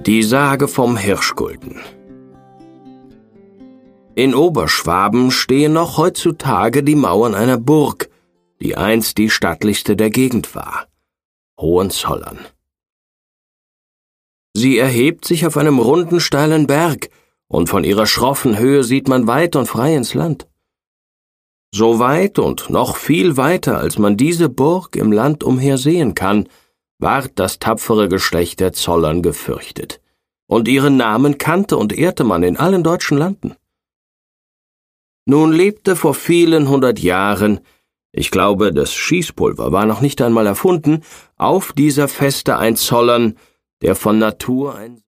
Die Sage vom Hirschgulden. In Oberschwaben stehen noch heutzutage die Mauern einer Burg, die einst die stattlichste der Gegend war, Hohenzollern. Sie erhebt sich auf einem runden, steilen Berg, und von ihrer schroffen Höhe sieht man weit und frei ins Land. So weit und noch viel weiter, als man diese Burg im Land umher sehen kann, ward das tapfere Geschlecht der Zollern gefürchtet, und ihren Namen kannte und ehrte man in allen deutschen Landen. Nun lebte vor vielen 100 Jahren, ich glaube, das Schießpulver war noch nicht einmal erfunden, auf dieser Feste ein Zollern, der von Natur ein